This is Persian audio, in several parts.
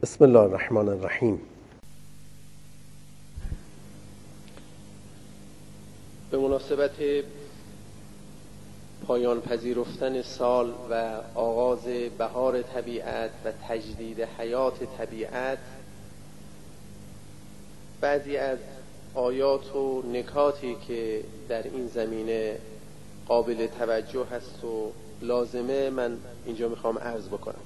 بسم الله الرحمن الرحیم. به مناسبت پایان پذیرفتن سال و آغاز بهار طبیعت و تجدید حیات طبیعت، بعضی از آیات و نکاتی که در این زمینه قابل توجه هست و لازمه من اینجا میخوام عرض بکنم.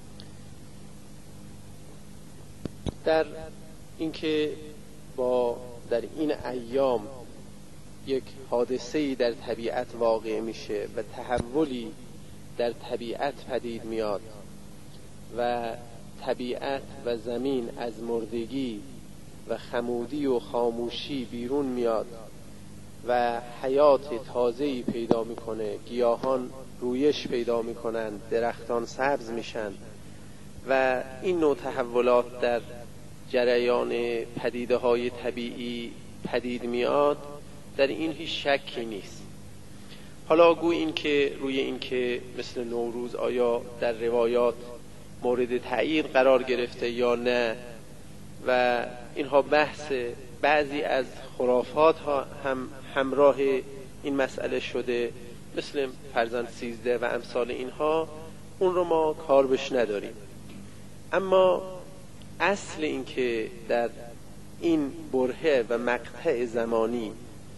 در اینکه در این ایام یک حادثه‌ای در طبیعت واقع میشه و تحولی در طبیعت پدید میاد و طبیعت و زمین از مردگی و خمودی و خاموشی بیرون میاد و حیات تازه‌ای پیدا میکنه، گیاهان رویش پیدا میکنن، درختان سبز میشن و این نوع تحولات در جریان پدیده‌های طبیعی پدید میاد، در این هیچ شکی نیست. حالا گوی این که روی این که مثل نوروز آیا در روایات مورد تأیید قرار گرفته یا نه و اینها بحث بعضی از خرافات ها هم همراه این مسئله شده، مثل فرزند 13 و امثال اینها، اون رو ما کار بش نداریم. اما اصل این که در این برهه و مقطع زمانی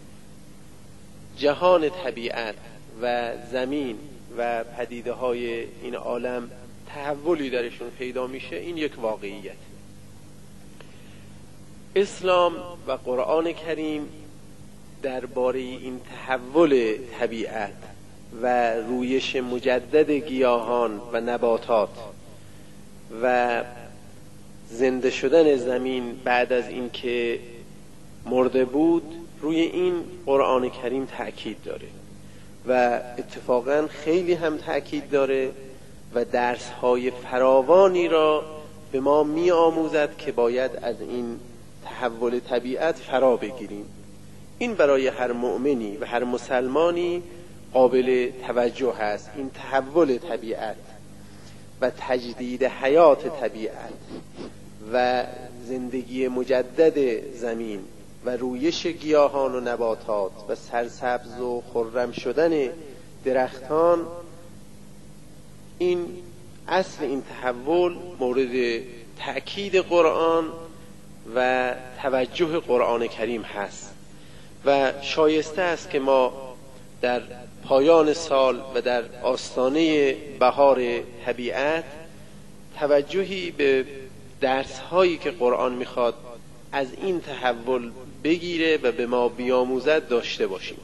جهان طبیعت و زمین و پدیده های این عالم تحولی درشون پیدا میشه، این یک واقعیت. اسلام و قرآن کریم درباره این تحول طبیعت و رویش مجدد گیاهان و نباتات و زنده شدن زمین بعد از اینکه مرده بود، روی این قرآن کریم تأکید داره و اتفاقا خیلی هم تأکید داره و درس‌های فراوانی را به ما می آموزد که باید از این تحول طبیعت فرا بگیریم. این برای هر مؤمنی و هر مسلمانی قابل توجه هست. این تحول طبیعت و تجدید حیات طبیعت و زندگی مجدد زمین و رویش گیاهان و نباتات و سرسبز و خرم شدن درختان، این اصل این تحول مورد تأکید قرآن و توجه قرآن کریم هست و شایسته است که ما در پایان سال و در آستانه بهار طبیعت توجهی به درس هایی که قرآن میخواد از این تحول بگیره و به ما بیاموزد داشته باشیم.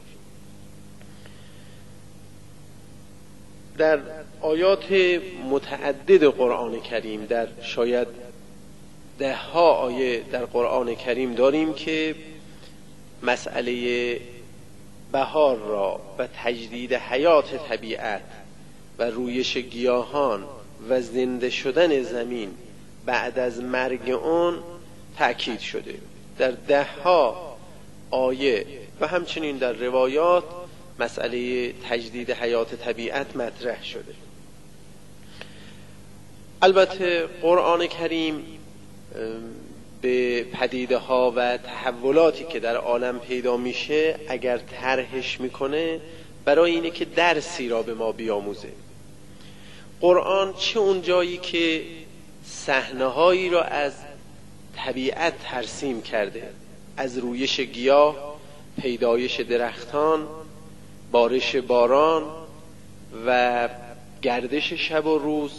در آیات متعدد قرآن کریم، در شاید 10 آیه در قرآن کریم داریم که مسئله بهار را و تجدید حیات طبیعت و رویش گیاهان و زنده شدن زمین بعد از مرگ اون تأکید شده. در 10 آیه و همچنین در روایات مسئله تجدید حیات طبیعت مطرح شده. البته قرآن کریم به پدیده ها و تحولاتی که در عالم پیدا میشه اگر طرحش میکنه برای اینه که درسی را به ما بیاموزه. قرآن چه اون جایی که صحنه‌هایی را از طبیعت ترسیم کرده، از رویش گیاه، پیدایش درختان، بارش باران و گردش شب و روز،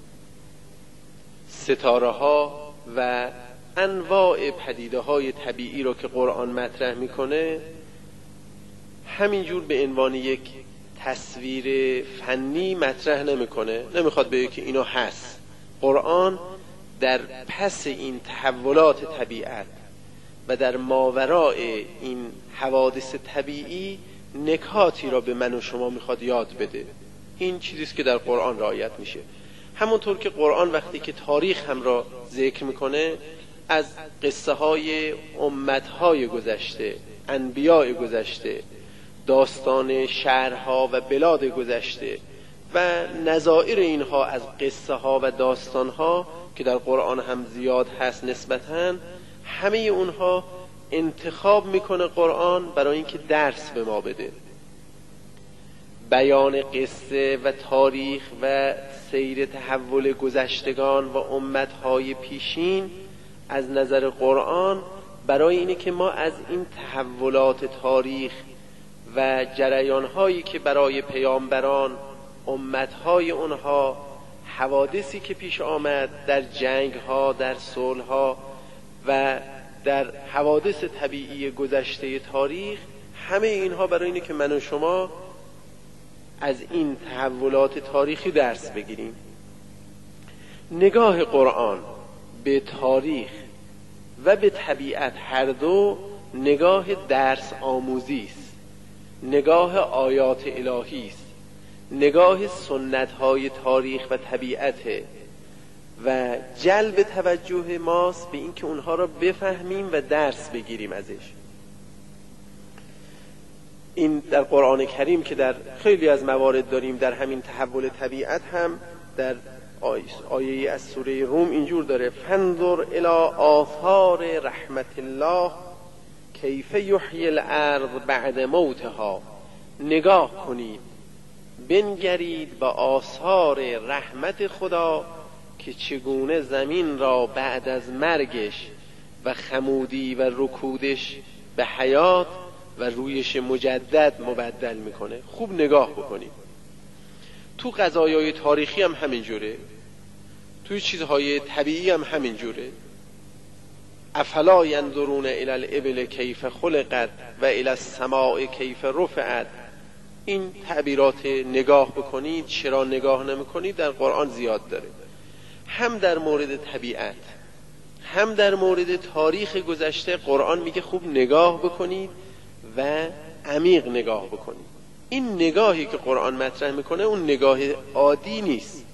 ستاره ها و انواع پدیده های طبیعی را که قرآن مطرح میکنه، همینجور به عنوان یک تصویر فنی مطرح نمیکنه، نمیخواد بگه که اینا هست. قرآن در پس این تحولات طبیعت و در ماوراء این حوادث طبیعی نکاتی را به من و شما میخواد یاد بده. این چیزیست که در قرآن رعایت میشه. همونطور که قرآن وقتی که تاریخ هم را ذکر میکنه، از قصه های امتهای گذشته، انبیاء گذشته، داستان شهرها و بلاد گذشته و نظائر اینها از قصه ها و داستان ها که در قرآن هم زیاد هست نسبتاً، همه اونها انتخاب میکنه قرآن برای اینکه درس به ما بده. بیان قصه و تاریخ و سیر تحول گذشتگان و امتهای پیشین از نظر قرآن برای اینه که ما از این تحولات تاریخ و جریانهایی که برای پیامبران، امتهای اونها، حوادثی که پیش آمد در جنگها، در صلحها و در حوادث طبیعی گذشته تاریخ، همه اینها برای اینه که من و شما از این تحولات تاریخی درس بگیریم. نگاه قرآن به تاریخ و به طبیعت هر دو نگاه درس آموزی است، نگاه آیات الهی است، نگاه سنت‌های تاریخ و طبیعت و جلب توجه ماست به اینکه اونها را بفهمیم و درس بگیریم ازش. این در قرآن کریم که در خیلی از موارد داریم، در همین تحول طبیعت هم در آیه از سوره روم اینجور داره: فانظر الی آثار رحمت الله کیف یحیی الارض بعد موتها. نگاه کنید، بنگرید به آثار رحمت خدا که چگونه زمین را بعد از مرگش و خمودی و رکودش به حیات و رویش مجدد مبدل میکنه. خوب نگاه بکنید. تو قضایای تاریخی هم همینجوره، توی چیزهای طبیعی هم همینجوره. افلا ینظرون الی الابل کیف خلقت و الی السماء کیف رفعت. این تعبیرات نگاه بکنید، چرا نگاه نمیکنید، در قرآن زیاد داره. هم در مورد طبیعت هم در مورد تاریخ گذشته قرآن میگه خوب نگاه بکنید و عمیق نگاه بکنید. این نگاهی که قرآن مطرح میکنه اون نگاه عادی نیست.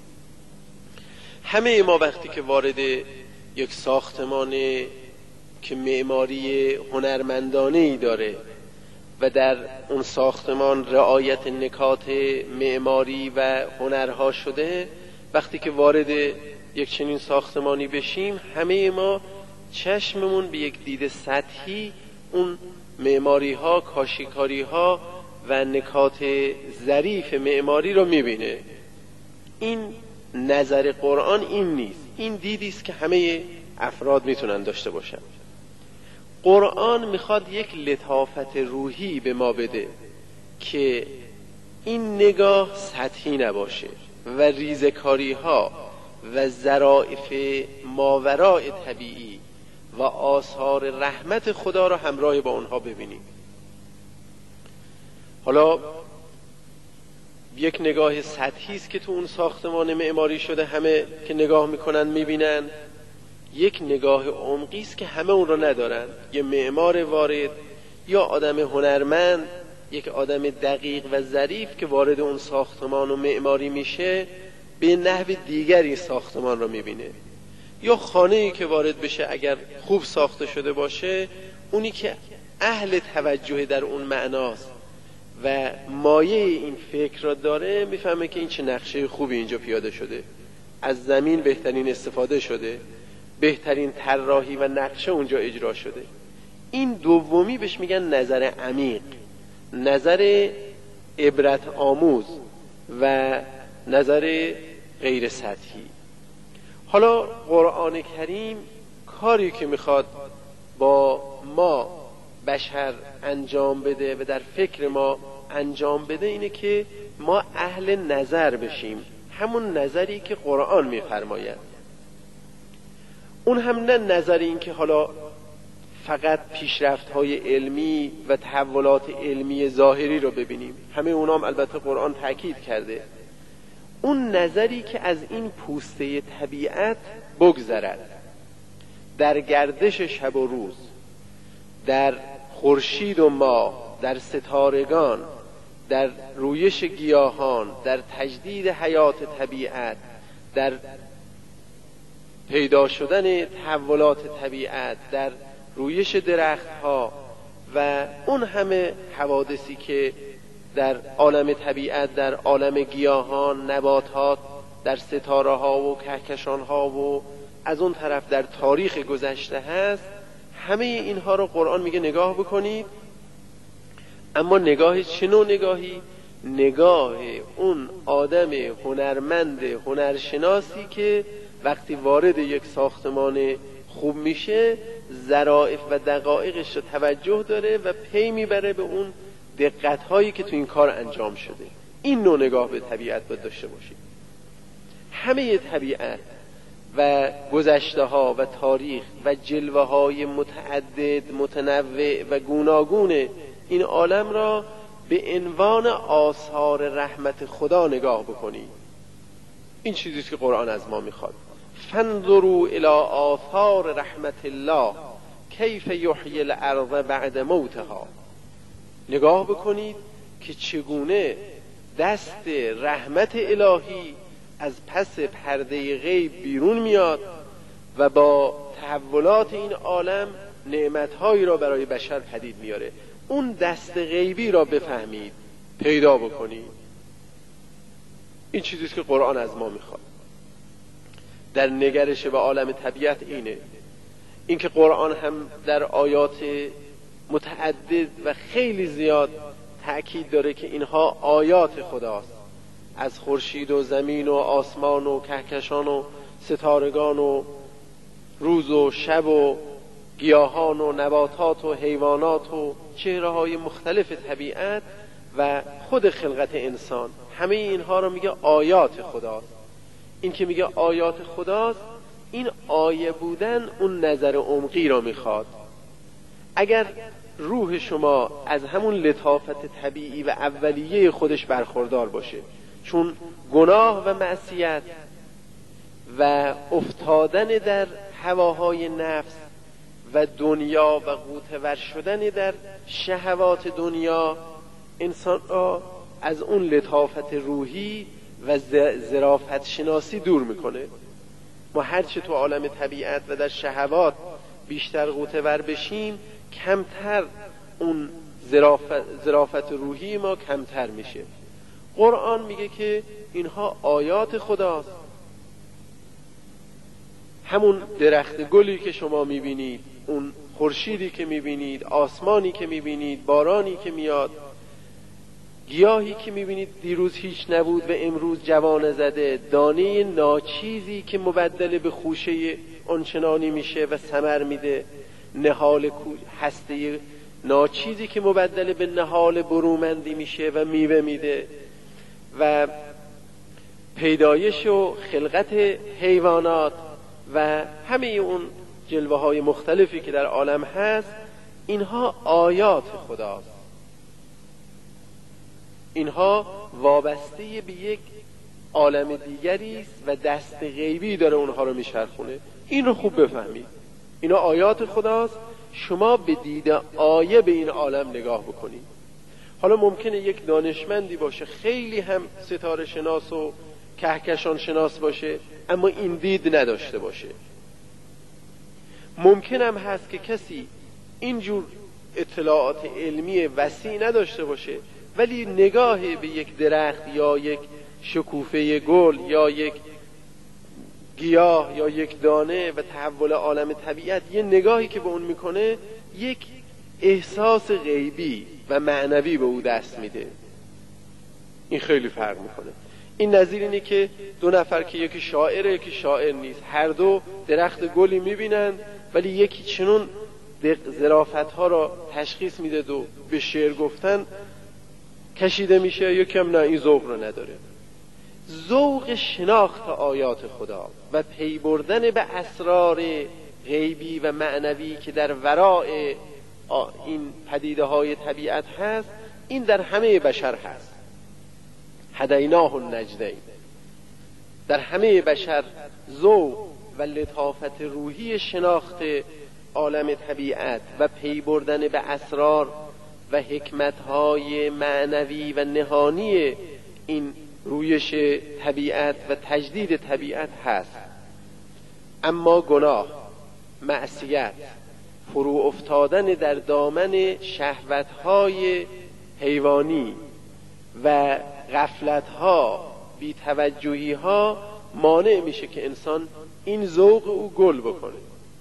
همه ما وقتی که وارد یک ساختمان که معماری هنرمندانه‌ای داره و در اون ساختمان رعایت نکات معماری و هنرها شده، وقتی که وارد یک چنین ساختمانی بشیم، همه ما چشممون به یک دید سطحی اون معماری ها، کاشیکاری ها و نکات ظریف معماری رو میبینه. این نظر قرآن این نیست. این دیدی است که همه افراد میتونن داشته باشن. قرآن میخواد یک لطافت روحی به ما بده که این نگاه سطحی نباشه و ریزکاری ها و ظرافت ماوراء طبیعی و آثار رحمت خدا را همراه با اونها ببینیم. حالا یک نگاه سطحی است که تو اون ساختمان معماری شده همه که نگاه میکنن میبینن. یک نگاه عمقی است که همه اون رو ندارن. یه معمار وارد یا آدم هنرمند، یک آدم دقیق و ظریف که وارد اون ساختمان و معماری میشه، به نحو دیگری ساختمان رو میبینه. یا خانه‌ای که وارد بشه اگر خوب ساخته شده باشه، اونی که اهل توجه در اون معناست و مایه این فکر را داره، میفهمه که این چه نقشه خوبی اینجا پیاده شده، از زمین بهترین استفاده شده، بهترین طراحی و نقشه اونجا اجرا شده. این دومی بهش میگن نظر عمیق، نظر عبرت آموز و نظر غیر سطحی. حالا قرآن کریم کاری که میخواد با ما بشر انجام بده و در فکر ما انجام بده اینه که ما اهل نظر بشیم، همون نظری که قرآن میفرماید. اون هم نه نظر این که حالا فقط پیشرفت‌های علمی و تحولات علمی ظاهری رو ببینیم، همه اونام البته قرآن تاکید کرده. اون نظری که از این پوسته طبیعت بگذرد، در گردش شب و روز، در خورشید و ماه، در ستارگان، در رویش گیاهان، در تجدید حیات طبیعت، در پیدا شدن تحولات طبیعت، در رویش درختها و اون همه حوادثی که در عالم طبیعت، در عالم گیاهان، نباتات، در ستاره ها و کهکشان ها و از اون طرف در تاریخ گذشته هست، همه اینها رو قرآن میگه نگاه بکنید. اما نگاه چه نوع نگاهی؟ نگاه اون آدم هنرمند، هنرشناسی که وقتی وارد یک ساختمان خوب میشه ظرافت و دقایقش رو توجه داره و پی میبره به اون دقت هایی که تو این کار انجام شده. این نوع نگاه به طبیعت باید داشته باشید. همه طبیعت و گذشته ها و تاریخ و جلوه های متعدد، متنوع و گوناگون این عالم را به عنوان آثار رحمت خدا نگاه بکنید. این چیزیست که قرآن از ما میخواد. فانظروا الی آثار رحمت الله کیف یحیی الارض بعد موتها. نگاه بکنید که چگونه دست رحمت الهی از پس پرده غیب بیرون میاد و با تحولات این عالم نعمتهایی را برای بشر پدید میاره. اون دست غیبی را بفهمید، پیدا بکنید. این چیزیست که قرآن از ما میخواد در نگرش به عالم طبیعت. این که قرآن هم در آیات متعدد و خیلی زیاد تأکید داره که اینها آیات خداست، از خورشید و زمین و آسمان و کهکشان و ستارگان و روز و شب و گیاهان و نباتات و حیوانات و چهره‌های مختلف طبیعت و خود خلقت انسان، همه اینها رو میگه آیات خداست. این که میگه آیات خداست، این آیه بودن اون نظر عمقی را میخواد. اگر روح شما از همون لطافت طبیعی و اولیه خودش برخوردار باشه، چون گناه و معصیت و افتادن در هواهای نفس و دنیا و غوطه‌ور شدن در شهوات دنیا انسان را از اون لطافت روحی و ظرافت شناسی دور میکنه. ما هرچه تو عالم طبیعت و در شهوات بیشتر غوطه‌ور بشیم، کمتر اون ظرافت روحی ما کمتر میشه. قرآن میگه که اینها آیات خداست. همون درخت گلی که شما میبینید، اون خورشیدی که میبینید، آسمانی که میبینید، بارانی که میاد، گیاهی که میبینید دیروز هیچ نبود و امروز جوانه زده، دانه ناچیزی که مبدل به خوشه آنچنانی میشه و ثمر میده، نهال هسته ناچیزی که مبدل به نهال برومندی میشه و میوه میده، و پیدایش و خلقت حیوانات و همه اون جلوه های مختلفی که در عالم هست، اینها آیات خداست. اینها وابسته به یک عالم دیگری است و دست غیبی داره اونها رو میچرخونه. این رو خوب بفهمید. اینا آیات خداست. شما به دید آیه به این عالم نگاه بکنید. حالا ممکنه یک دانشمندی باشه، خیلی هم ستاره شناس و کهکشان شناس باشه، اما این دید نداشته باشه. ممکن هم هست که کسی اینجور اطلاعات علمی وسیع نداشته باشه، ولی نگاه به یک درخت یا یک شکوفه گل یا یک گیاه یا یک دانه و تحول عالم طبیعت، یه نگاهی که به اون میکنه یک احساس غیبی و معنوی به او دست میده. این خیلی فرق میکنه. این نظیر اینه که دو نفر که یکی شاعره یکی شاعر نیست، هر دو درخت گلی میبینن، ولی یکی چنون ظرافت ها را تشخیص میده و به شعر گفتن کشیده میشه، یکی هم نه، این ذوق رو نداره. ذوق شناخت آیات خدا و پی بردن به اسرار غیبی و معنوی که در ورای این پدیده های طبیعت هست، این در همه بشر هست. هدیناه النجدین. در همه بشر ذوق و لطافت روحی شناخت عالم طبیعت و پی بردن به اسرار و حکمت‌های معنوی و نهانی این رویش طبیعت و تجدید طبیعت هست. اما گناه، معصیت، فرو افتادن در دامن شهوت‌های حیوانی و غفلت‌ها، بی‌توجهی‌ها مانع میشه که انسان این ذوق او گل بکنه.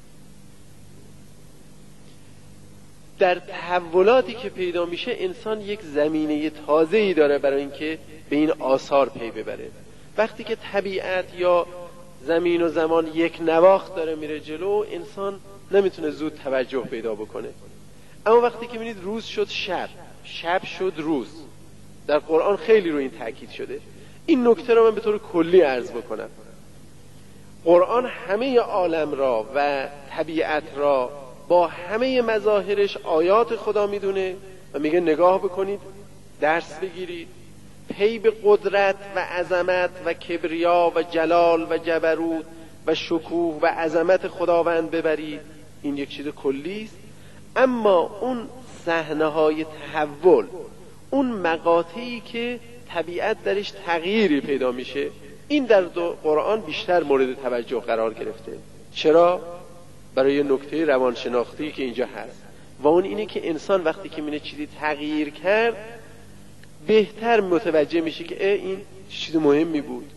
در تحولاتی که پیدا میشه انسان یک زمینه تازه‌ای داره برای اینکه به این آثار پی ببره. وقتی که طبیعت یا زمین و زمان یک نواخت داره میره جلو، انسان نمیتونه زود توجه پیدا بکنه. اما وقتی که میبینید روز شد شب، شب شد روز، در قرآن خیلی روی این تاکید شده. این نکته رو من به طور کلی عرض بکنم. قرآن همه عالم را و طبیعت را با همه مظاهرش آیات خدا میدونه و میگه نگاه بکنید، درس بگیرید، پی به قدرت و عظمت و کبریا و جلال و جبروت و شکوه و عظمت خداوند ببرید. این یک چیز کلی است. اما اون صحنه‌های تحول، اون مقاطعی که طبیعت درش تغییری پیدا میشه، این در قرآن بیشتر مورد توجه قرار گرفته. چرا؟ برای نکته روانشناختی که اینجا هست و اون اینه که انسان وقتی که میبینه چیزی تغییر کرد بهتر متوجه میشه که این چیز مهمی بود.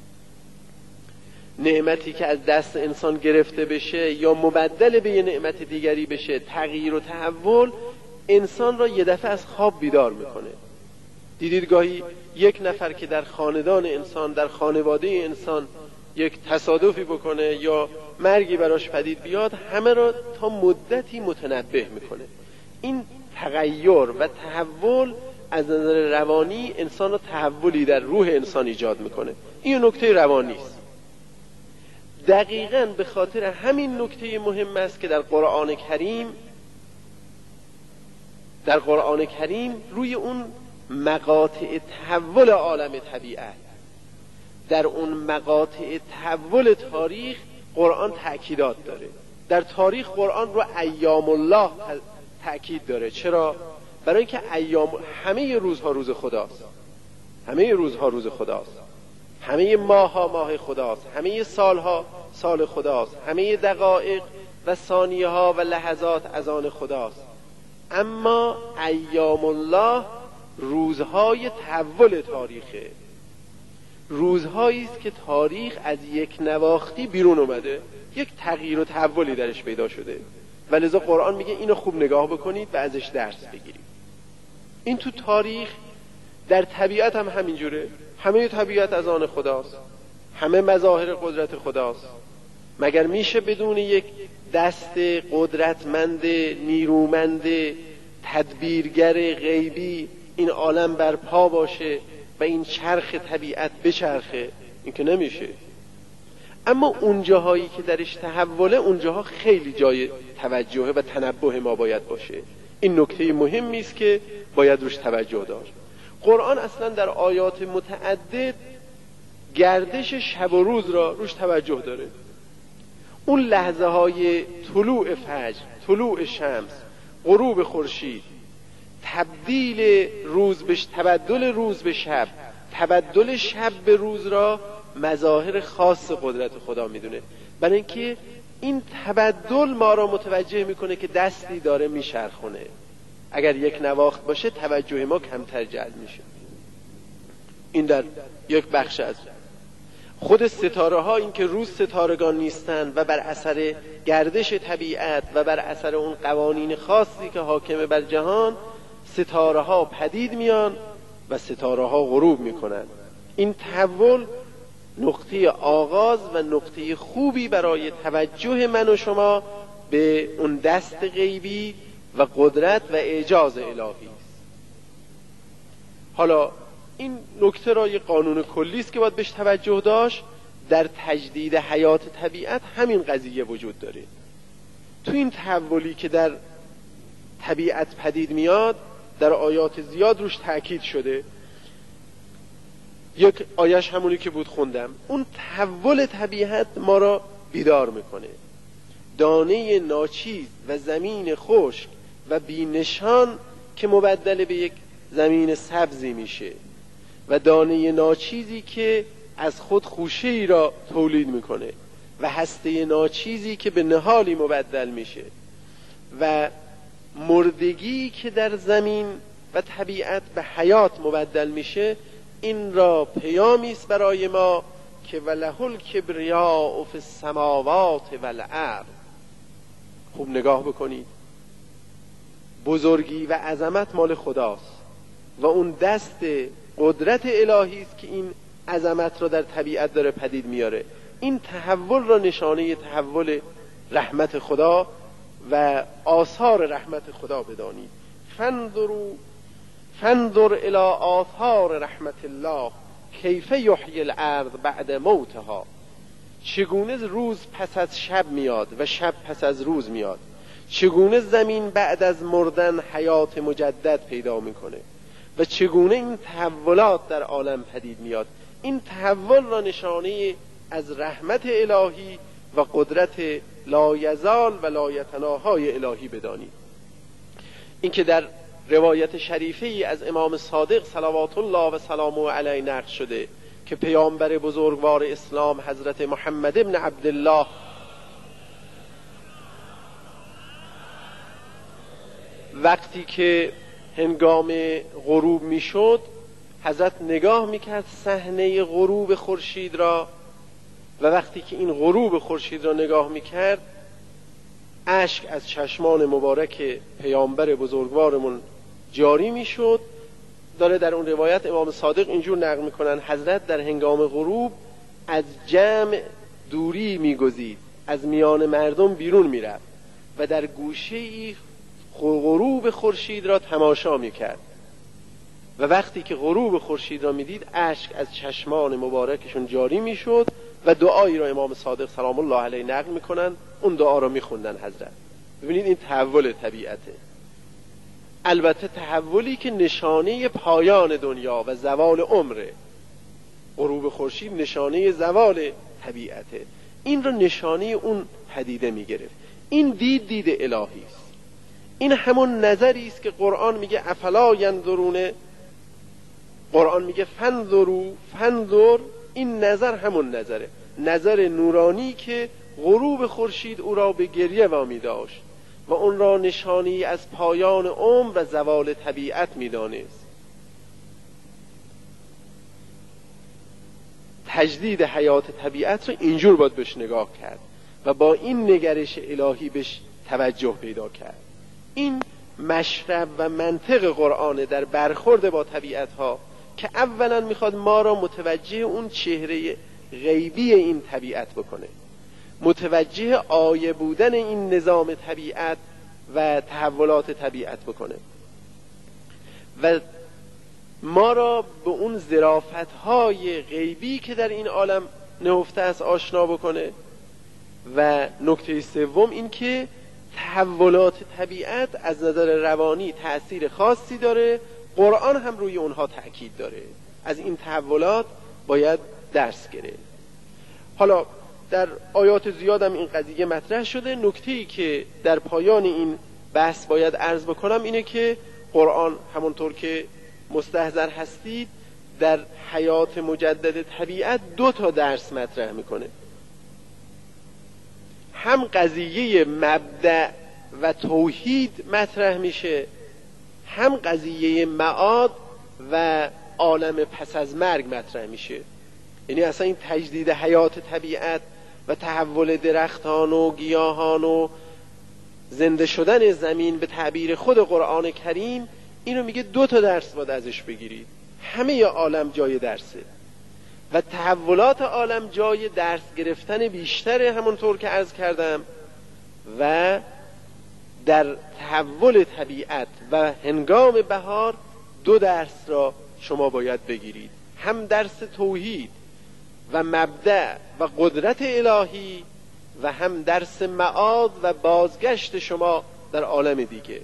نعمتی که از دست انسان گرفته بشه یا مبدل به یه نعمت دیگری بشه، تغییر و تحول انسان را یه دفعه از خواب بیدار میکنه. دیدید گاهی یک نفر که در خاندان انسان، در خانواده انسان یک تصادفی بکنه یا مرگی براش پدید بیاد، همه را تا مدتی متنبه میکنه. این تغییر و تحول از نظر روانی انسان را تحولی در روح انسان ایجاد میکنه. این نکته روانی است. دقیقاً به خاطر همین نکته مهم است که در قرآن کریم روی اون مقاطع تحول عالم طبیعت، در اون مقاطع تحول تاریخ قرآن تأکیدات داره. در تاریخ قرآن رو ایام الله تأکید داره. چرا؟ برای اینکه همه روزها روز خداست، همه روزها روز خداست، همه ماهها ماه خداست، همه سالها سال خداست، همه دقایق و ثانیه ها و لحظات از آن خداست. اما ایام الله روزهای تحول تاریخه، روزهایی است که تاریخ از یک نواختی بیرون اومده، یک تغییر و تحولی درش پیدا شده و لذا قرآن میگه اینو خوب نگاه بکنید و ازش درس بگیرید. این تو تاریخ، در طبیعت هم همینجوره. همه طبیعت از آن خداست، همه مظاهر قدرت خداست. مگر میشه بدون یک دست قدرتمند، نیرومند، تدبیرگر غیبی این عالم برپا باشه و این چرخ طبیعت بچرخه؟ این که نمیشه. اما اون جاهایی که درش تحوله، اونجاها خیلی جای توجه و تنبه ما باید باشه. این نکته مهمی است که باید روش توجه داشت. قرآن اصلا در آیات متعدد گردش شب و روز را روش توجه داره. اون لحظه های طلوع فجر، طلوع شمس، غروب خورشید، تبدیل روز به شب، تبدل شب به روز را مظاهر خاص قدرت خدا میدونه. برای اینکه این تبدل ما را متوجه میکنه که دستی داره میشرخونه. اگر یک نواخت باشه توجه ما کمتر جلب میشه. این در یک بخش از خود ستاره ها، این که روز ستارگان نیستند و بر اثر گردش طبیعت و بر اثر اون قوانین خاصی که حاکم بر جهان، ستاره ها پدید میان و ستاره ها غروب میکنن. این تحول نقطه آغاز و نقطه خوبی برای توجه من و شما به اون دست غیبی و قدرت و اعجاز الهی است. حالا این نکته را یک قانون کلی است که باید بهش توجه داشت. در تجدید حیات طبیعت همین قضیه وجود داره. تو این تحولی که در طبیعت پدید میاد در آیات زیاد روش تأکید شده. یک آیش همونی که بود خوندم. اون تحول طبیعت ما را بیدار میکنه. دانه ناچیز و زمین خشک و بینشان که مبدل به یک زمین سبزی میشه و دانه ناچیزی که از خود خوشه‌ای را تولید میکنه و هسته ناچیزی که به نهالی مبدل میشه و مردگی که در زمین و طبیعت به حیات مبدل میشه، این را پیامی است برای ما که وله الکبریاء فی السماوات والارض. خوب نگاه بکنید، بزرگی و عظمت مال خداست و اون دست قدرت الهی است که این عظمت را در طبیعت داره پدید میاره. این تحول را نشانه تحول رحمت خدا و آثار رحمت خدا بدانید. فانظر الی آثار رحمت الله کیف یحیی الارض بعد موتها. چگونه روز پس از شب میاد و شب پس از روز میاد، چگونه زمین بعد از مردن حیات مجدد پیدا میکنه و چگونه این تحولات در عالم پدید میاد. این تحول را نشانه از رحمت الهی و قدرت لایزال و لایتناهای الهی بدانید. این که در روایت شریفه از امام صادق صلوات الله و سلامه علیه نقل شده که پیامبر بزرگوار اسلام حضرت محمد ابن عبدالله وقتی که هنگام غروب میشد، حضرت نگاه میکرد صحنه غروب خورشید را و وقتی که این غروب خورشید را نگاه میکرد، اشک از چشمان مبارک پیامبر بزرگوارمون جاری میشد. داره در اون روایت امام صادق اینجور نقل میکنن حضرت در هنگام غروب از جمع دوری میگزید، از میان مردم بیرون میرفت و در گوشه‌ای غروب خورشید را تماشا میکرد و وقتی که غروب خورشید را میدید اشک از چشمان مبارکشون جاری میشد و دعایی را امام صادق سلام الله علیه نقل میکنن، اون دعا را میخوندن حضرت. ببینید این تحول طبیعته، البته تحولی که نشانه پایان دنیا و زوال عمره. غروب خورشید نشانه زوال طبیعته، این را نشانه اون پدیده میگرفت. این دید الهی است. این همون نظری است که قرآن میگه افلا ینظرون، قرآن میگه فانظر. این نظر همون نظره، نظر نورانی که غروب خورشید او را به گریه وامی داشت و اون را نشانی از پایان عمر و زوال طبیعت میدانست. تجدید حیات طبیعت را اینجور باید بهش نگاه کرد و با این نگرش الهی بهش توجه پیدا کرد. این مشرب و منطق قرآن در برخورد با طبیعت ها که اولا میخواد ما را متوجه اون چهره غیبی این طبیعت بکنه، متوجه آیه بودن این نظام طبیعت و تحولات طبیعت بکنه و ما را به اون ظرافت‌های غیبی که در این عالم نهفته است آشنا بکنه. و نکته سوم این که تحولات طبیعت از نظر روانی تأثیر خاصی داره، قرآن هم روی اونها تأکید داره. از این تحولات باید درس گرفت. حالا در آیات زیاد هم این قضیه مطرح شده. نکته‌ای که در پایان این بحث باید عرض بکنم اینه که قرآن همونطور که مستحضر هستید در حیات مجدد طبیعت 2 درس مطرح میکنه. هم قضیه مبدأ و توحید مطرح میشه، هم قضیه معاد و عالم پس از مرگ مطرح میشه. یعنی اصلا این تجدید حیات طبیعت و تحول درختان و گیاهان و زنده شدن زمین به تعبیر خود قرآن کریم، اینو میگه 2 درس باید ازش بگیرید. همه عالم جای درسه و تحولات عالم جای درس گرفتن بیشتره، همونطور که عرض کردم. و در تحول طبیعت و هنگام بهار 2 درس را شما باید بگیرید، هم درس توحید و مبدأ و قدرت الهی و هم درس معاد و بازگشت شما در عالم دیگه.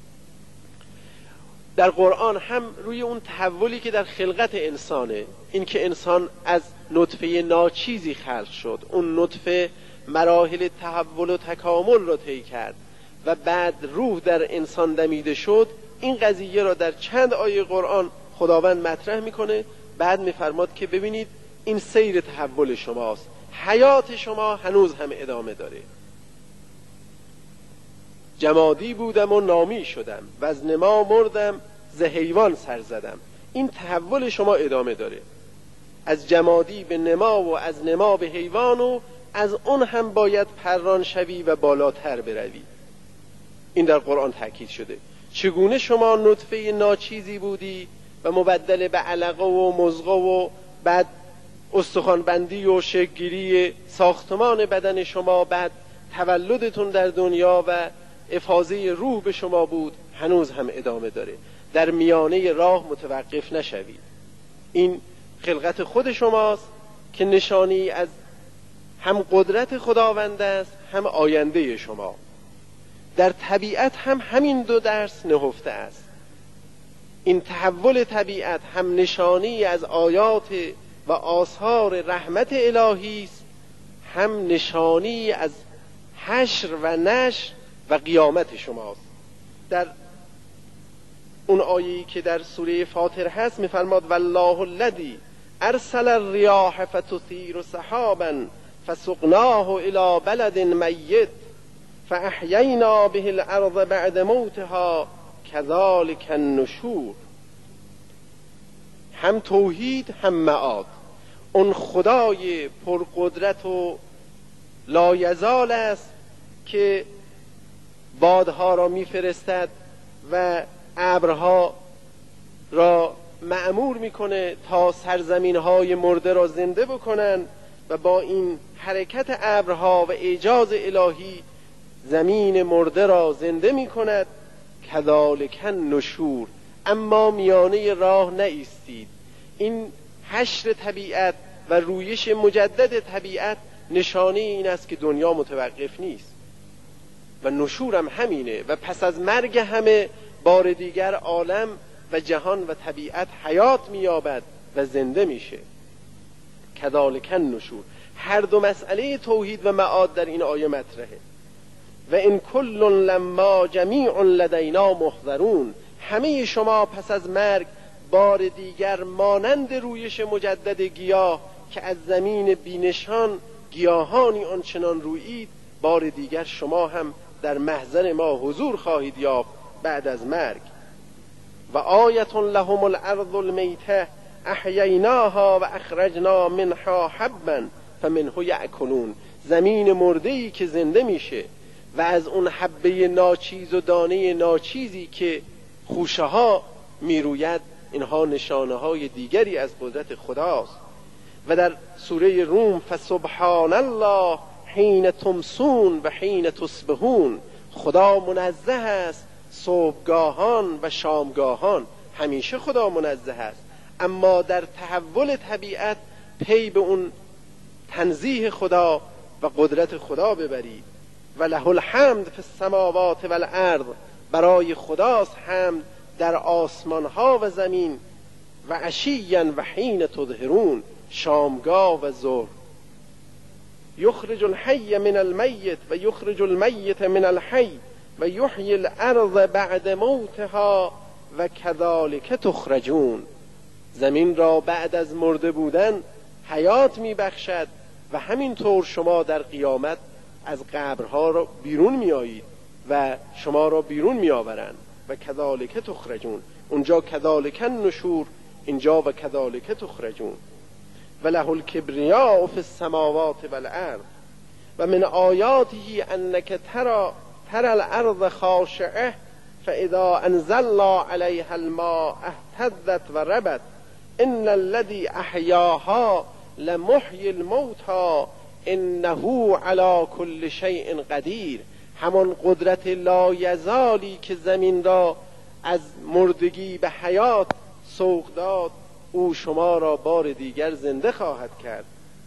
در قرآن هم روی اون تحولی که در خلقت انسانه، این که انسان از نطفه ناچیزی خلق شد، اون نطفه مراحل تحول و تکامل را طی کرد و بعد روح در انسان دمیده شد، این قضیه را در چند آیه قرآن خداوند مطرح میکنه. بعد میفرماد که ببینید این سیر تحول شماست، حیات شما هنوز هم ادامه داره. جمادی بودم و نامی شدم و از نما مردم، ز حیوان سر زدم. این تحول شما ادامه داره، از جمادی به نما و از نما به حیوان، و از اون هم باید پران شوی و بالاتر بروی. این در قرآن تاکید شده. چگونه شما نطفه ناچیزی بودی و مبدل به علقه و مضغه و بعد استخوانبندی و شکل‌گیری ساختمان بدن شما، بعد تولدتون در دنیا و افاضه روح به شما بود، هنوز هم ادامه داره. در میانه راه متوقف نشوید. این خلقت خود شماست که نشانی از هم قدرت خداوند است، هم آینده شما. در طبیعت هم همین دو درس نهفته است. این تحول طبیعت هم نشانی از آیات و آثار رحمت الهی است، هم نشانی از حشر و نشر و قیامت شماست. در اون آیه‌ای که در سوره فاطر هست می‌فرماد والله الذی ارسل الرياح فتثير سحابا فسقناه الى بلد میت فاحیینا به الارض بعد موتها كذلك النشور. هم توحید هم معاد. اون خدای پرقدرت و لایزال است که بادها را میفرستد و ابرها را مأمور میکنه تا سرزمینهای مرده را زنده بکنن و با این حرکت ابرها و اعجاز الهی زمین مرده را زنده میکند. کذالک النشور. اما میانه راه نایستید. این حشر طبیعت و رویش مجدد طبیعت نشانه این است که دنیا متوقف نیست و نشور هم همینه و پس از مرگ همه بار دیگر عالم و جهان و طبیعت حیات مییابد و زنده میشه. کذالک النشور. هر دو مسئله توحید و معاد در این آیه مطرحه. و ان کل لما جمیع لدینا محضرون. همه شما پس از مرگ بار دیگر مانند رویش مجدد گیاه که از زمین بینشان گیاهانی آنچنان رویید، بار دیگر شما هم در محضر ما حضور خواهید یافت بعد از مرگ. و آیة لهم الارض المیته احییناها و اخرجنا منها حبا فمنه یأکلون. زمین مرده‌ای که زنده میشه و از اون حبه ناچیز و دانه ناچیزی که خوشه ها میروید، اینها نشانه های دیگری از قدرت خداست. و در سوره روم فسبحان الله حین تمسون و حین تصبحون. خدا منزه است صبحگاهان و شامگاهان، همیشه خدا منزه است، اما در تحول طبیعت پی به اون تنزیه خدا و قدرت خدا ببرید. و له الحمد فی السماوات و الارض. برای خداست حمد در آسمان ها و زمین. و عشیا و حین تظهرون. شامگاه و ظهر. یخرج الحی من المیت و یخرج المیت من الحی و یحیی الارض بعد موتها و کذالک تخرجون. زمین را بعد از مرده بودن حیات میبخشد و همینطور شما در قیامت از قبرها را بیرون میآیید و شما را بیرون میآورند. و کذالک تخرجون. اونجا کذالک النشور، اینجا و کذالک تخرجون. و له الکبریاء فی السماوات والارض و من آیاته انک ترى الارض خاشعه فاذا انزلنا علیها الماء اهتزت و ربت ان الذی احیاها لمحیی الموتى انه علی کل شیء قدیر. همان قدرت لایزالی که زمین را از مردگی به حیات سوق داد، او شما را بار دیگر زنده خواهد کرد.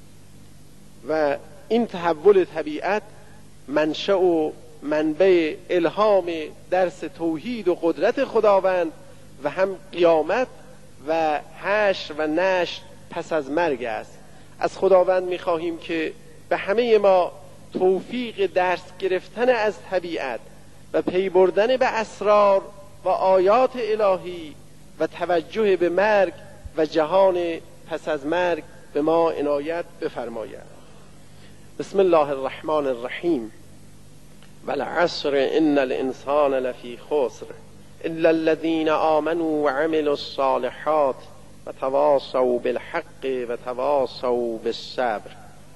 و این تحول طبیعت منشأ و منبع الهام درس توحید و قدرت خداوند و هم قیامت و حشر و نشر پس از مرگ است. از خداوند می‌خواهیم که به همه ما توفیق درس گرفتن از طبیعت و پی بردن به اسرار و آیات الهی و توجه به مرگ و جهان پس از مرگ به ما عنایت بفرماید. بسم الله الرحمن الرحیم. والعصر ان الانسان لفی خسر الا الذين آمنوا وعملوا الصالحات وتواصوا بالحق وتواصوا بالصبر.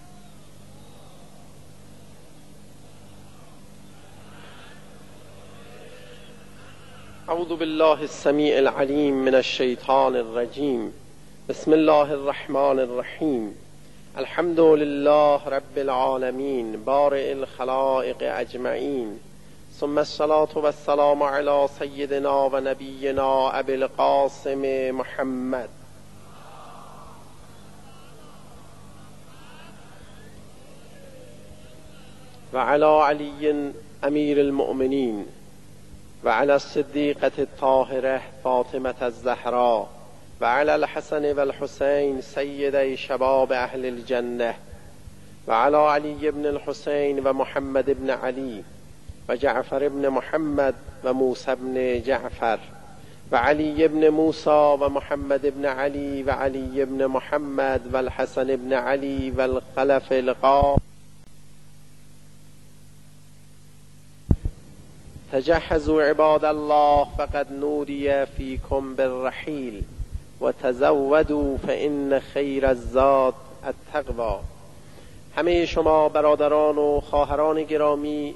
اعوذ بالله السمیع العلیم من الشیطان الرجیم. بسم الله الرحمن الرحیم. الحمد لله رب العالمین بارئ الخلائق اجمعین، ثم الصلاة والسلام علی سیدنا و نبینا ابی القاسم محمد و علی علی امیر المؤمنین و علی الصدیقة الطاهرة فاطمة الزهراء و علی الحسن و الحسین سیدی شباب اهل الجنة و علی علی بن الحسین و محمد بن علی و جعفر بن محمد و موسی بن جعفر و علی بن موسی و محمد بن علی و علی بن محمد و الحسن بن علی و الخلف القائم. تجهزوا عباد الله فقد نودي فيكم بالرحيل وتزودوا فإن خير الزاد التقوى. همه شما برادران و خواهران گرامی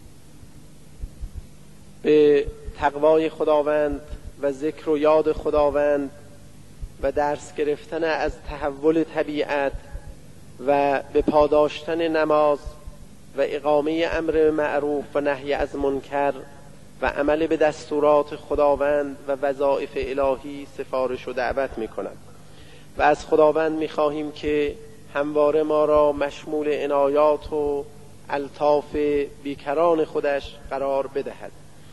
به تقوای خداوند و ذکر و یاد خداوند و درس گرفتن از تحول طبیعت و به پاداشتن نماز و اقامه امر معروف و نهی از منکر و عمل به دستورات خداوند و وظایف الهی سفارش و دعوت می‌کنم و از خداوند می‌خواهیم که همواره ما را مشمول عنایات و الطاف بیکران خودش قرار بدهد.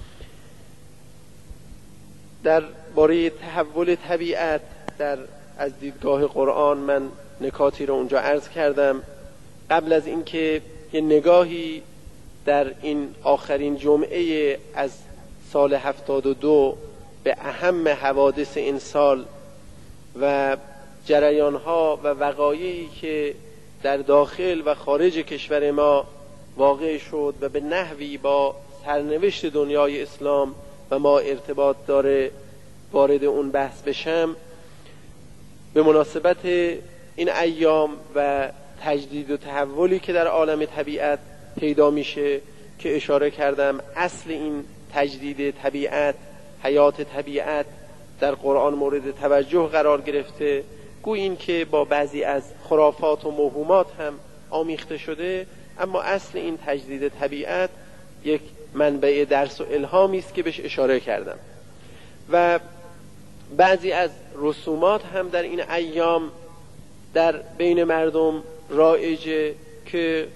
در باره تحول طبیعت از دیدگاه قرآن من نکاتی رو اونجا عرض کردم. قبل از اینکه یه نگاهی در این آخرین جمعه از سال 72 به اهم حوادث این سال و جریانها و وقایعی که در داخل و خارج کشور ما واقع شد و به نحوی با سرنوشت دنیای اسلام و ما ارتباط داره وارد اون بحث بشم، به مناسبت این ایام و تجدید و تحولی که در عالم طبیعت پیدا میشه که اشاره کردم، اصل این تجدید طبیعت، حیات طبیعت در قرآن مورد توجه قرار گرفته. گویا این که با بعضی از خرافات و موهومات هم آمیخته شده، اما اصل این تجدید طبیعت یک منبع درس و الهامی است که بهش اشاره کردم. و بعضی از رسومات هم در این ایام در بین مردم رایجه که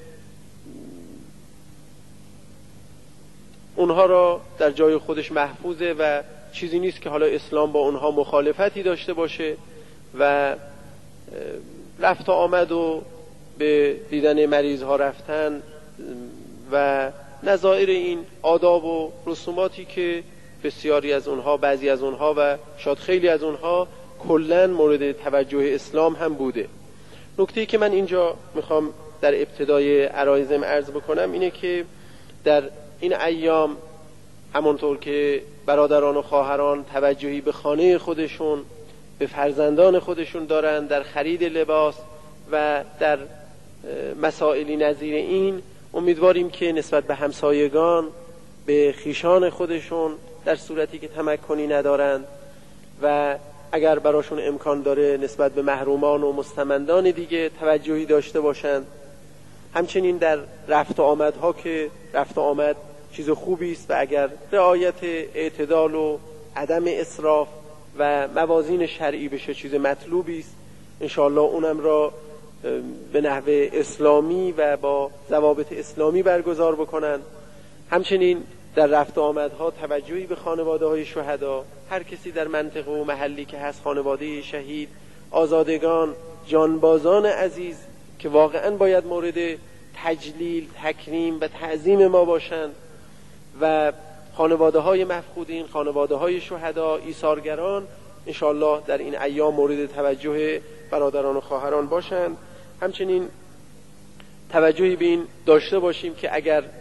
اونها را در جای خودش محفوظه و چیزی نیست که حالا اسلام با اونها مخالفتی داشته باشه و رفت و آمد و به دیدن مریض ها رفتن و نظائر این آداب و رسوماتی که بسیاری از اونها، بعضی از اونها و شاید خیلی از اونها کلاً مورد توجه اسلام هم بوده. نکته‌ای که من اینجا میخوام در ابتدای عرایزم عرض بکنم اینه که در این ایام همونطور که برادران و خواهران توجهی به خانه خودشون، به فرزندان خودشون دارن در خرید لباس و در مسائلی نظیر این، امیدواریم که نسبت به همسایگان، به خیشان خودشون در صورتی که تمکنی ندارند و اگر براشون امکان داره نسبت به محرومان و مستمندان دیگه توجهی داشته باشند. همچنین در رفت و آمدها که رفت و آمد چیز خوبی است و اگر رعایت اعتدال و عدم اسراف و موازین شرعی بشه چیز مطلوبی است، انشاءالله اونم را به نحو اسلامی و با ضوابط اسلامی برگزار بکنن. همچنین در رفت و آمدها توجهی به خانواده های شهدا، هر کسی در منطقه و محلی که هست، خانواده شهید، آزادگان، جانبازان عزیز که واقعا باید مورد تجلیل، تکریم و تعظیم ما باشند و خانواده های مفقودین، خانواده های شهدا، ایثارگران انشاءالله در این ایام مورد توجه برادران و خواهران باشند. همچنین توجهی به این داشته باشیم که اگر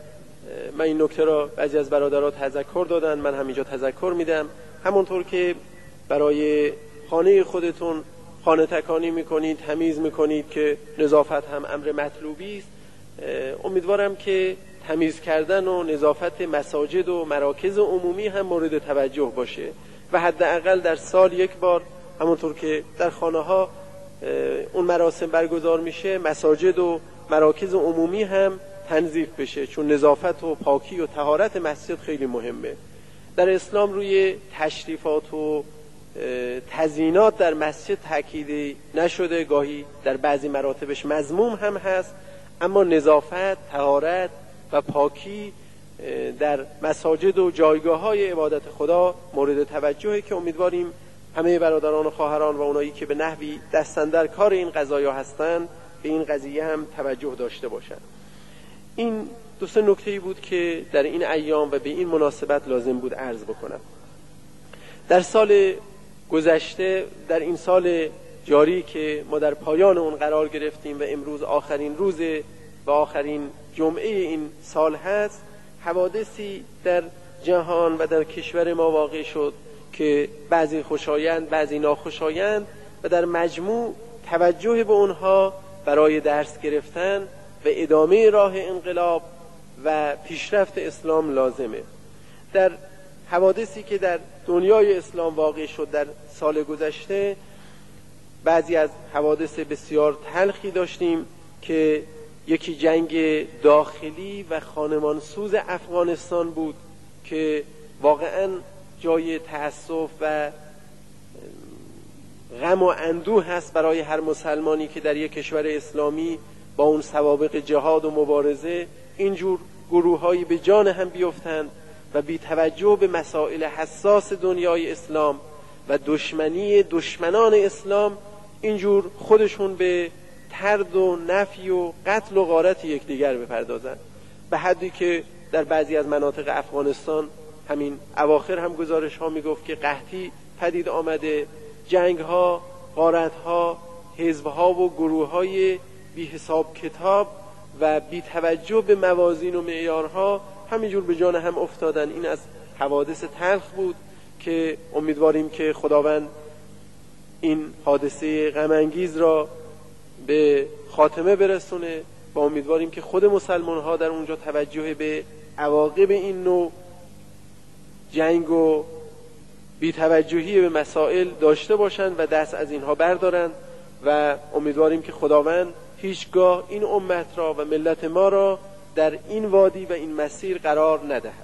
من این نکته را بعضی از برادران تذکر دادن، من همینجا تذکر میدم. همونطور که برای خانه خودتون خانه تکانی میکنید، تمیز میکنید که نظافت هم امر مطلوبی است، امیدوارم که تمیز کردن و نظافت مساجد و مراکز عمومی هم مورد توجه باشه و حداقل در سال یک بار، همونطور که در خانه ها اون مراسم برگزار میشه، مساجد و مراکز عمومی هم تنظیف بشه، چون نظافت و پاکی و طهارت مسجد خیلی مهمه. در اسلام روی تشریفات و تزیینات در مسجد تأکیدی نشده، گاهی در بعضی مراتبش مذموم هم هست، اما نظافت، طهارت و پاکی در مساجد و جایگاه‌های عبادت خدا مورد توجهه که امیدواریم همه برادران و خواهران و اونایی که به نحوی دست‌اندر کار این قضایا هستند به این قضیه هم توجه داشته باشند. این دو سه نکته‌ای بود که در این ایام و به این مناسبت لازم بود عرض بکنم. در سال گذشته، در این سال جاری که ما در پایان اون قرار گرفتیم و امروز آخرین روز و آخرین جمعه این سال هست، حوادثی در جهان و در کشور ما واقع شد که بعضی خوشایند بعضی ناخوشایند و در مجموع توجه به اونها برای درس گرفتن و ادامه راه انقلاب و پیشرفت اسلام لازمه. در حوادثی که در دنیای اسلام واقع شد در سال گذشته، بعضی از حوادث بسیار تلخی داشتیم که یکی جنگ داخلی و خانمانسوز افغانستان بود که واقعاً جای تأسف و غم و اندوه هست برای هر مسلمانی که در یک کشور اسلامی با اون سوابق جهاد و مبارزه اینجور گروه‌هایی به جان هم بیفتند و بی توجه به مسائل حساس دنیای اسلام و دشمنی دشمنان اسلام اینجور خودشون به طرد و نفی و قتل و غارت یکدیگر بپردازند، به حدی که در بعضی از مناطق افغانستان همین اواخر هم گزارش ها میگفت که قحطی پدید آمده، جنگ ها، غارت ها، حزب ها و گروه های بی حساب کتاب و بی توجه به موازین و معیارها همینجور به جان هم افتادن. این از حوادث تلخ بود که امیدواریم که خداوند این حادثه غم انگیز را به خاتمه برسونه و امیدواریم که خود مسلمان ها در اونجا توجه به عواقب این نوع جنگ و بی‌توجهی به مسائل داشته باشند و دست از اینها بردارند و امیدواریم که خداوند هیچگاه این امت را و ملت ما را در این وادی و این مسیر قرار ندهد.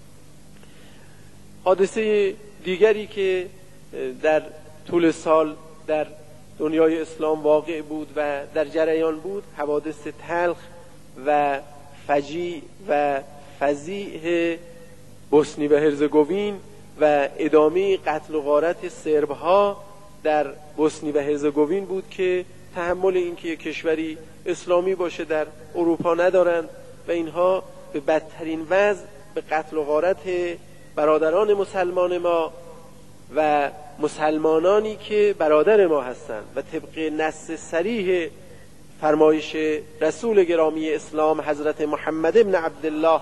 حادثه دیگری که در طول سال در دنیای اسلام واقع بود و در جریان بود، حوادث تلخ و فجیع و فظیع بوسنی و هرزگوین و ادامه قتل و غارت سربها در بوسنی و هرزگوین بود که تحمل این که یک کشوری اسلامی باشه در اروپا ندارند و اینها به بدترین وضع به قتل و غارت برادران مسلمان ما و مسلمانانی که برادر ما هستند و طبق نص صریح فرمایش رسول گرامی اسلام حضرت محمد ابن عبدالله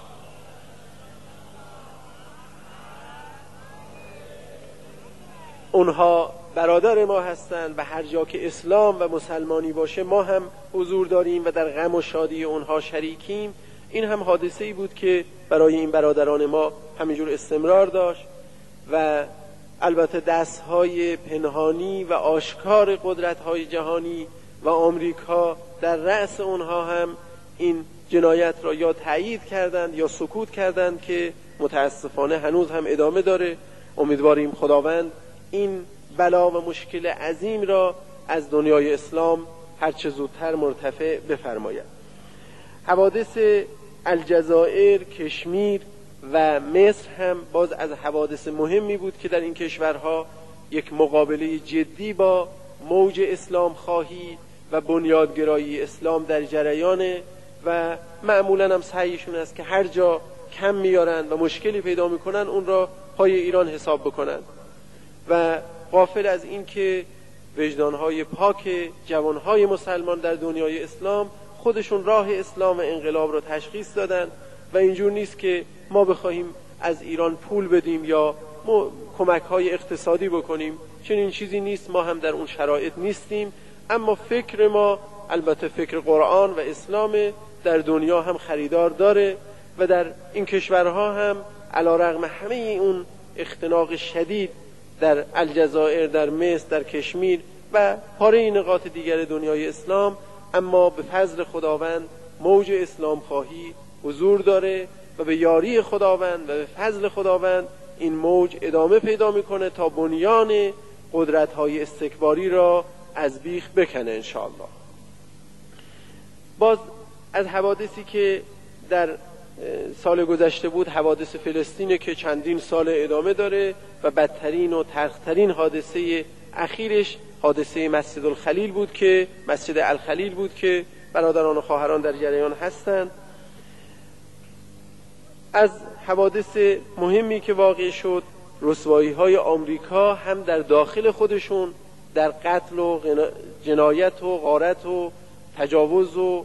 اونها برادر ما هستند و هر جا که اسلام و مسلمانی باشه ما هم حضور داریم و در غم و شادی اونها شریکیم. این هم حادثه‌ای بود که برای این برادران ما همینجور استمرار داشت و البته دستهای پنهانی و آشکار قدرت‌های جهانی و آمریکا در رأس اونها هم این جنایت را یا تایید کردند یا سکوت کردند که متاسفانه هنوز هم ادامه داره. امیدواریم خداوند این بلا و مشکل عظیم را از دنیای اسلام هرچه زودتر مرتفع بفرماید. حوادث الجزائر، کشمیر و مصر هم باز از حوادث مهمی بود که در این کشورها یک مقابله جدی با موج اسلام خواهی و بنیادگرایی اسلام در جریانه و معمولا هم سعیشون است که هر جا کم میارن و مشکلی پیدا میکنن اون را پای ایران حساب بکنن و غافل از این که وجدانهای پاک جوانهای مسلمان در دنیای اسلام خودشون راه اسلام و انقلاب را تشخیص دادن و اینجور نیست که ما بخواهیم از ایران پول بدیم یا کمک‌های اقتصادی بکنیم، چنین چیزی نیست. ما هم در اون شرایط نیستیم، اما فکر ما البته فکر قرآن و اسلام در دنیا هم خریدار داره و در این کشورها هم علیرغم همه اون اختناق شدید در الجزایر، در مصر، در کشمیر و پاره نقاط دیگر دنیای اسلام، اما به فضل خداوند موج اسلام خواهی حضور داره و به یاری خداوند و به فضل خداوند این موج ادامه پیدا میکنه تا بنیان قدرت‌های استکباری را از بیخ بکنه انشاءالله. باز از حوادثی که در سال گذشته بود، حوادث فلسطینه که چندین سال ادامه داره و بدترین و تلخترین حادثه اخیرش حادثه مسجد الخلیل بود که مسجد الخلیل بود که برادران و خواهران در جریان هستند. از حوادث مهمی که واقع شد، رسوایی‌های آمریکا هم در داخل خودشون در قتل و جنایت و غارت و تجاوز و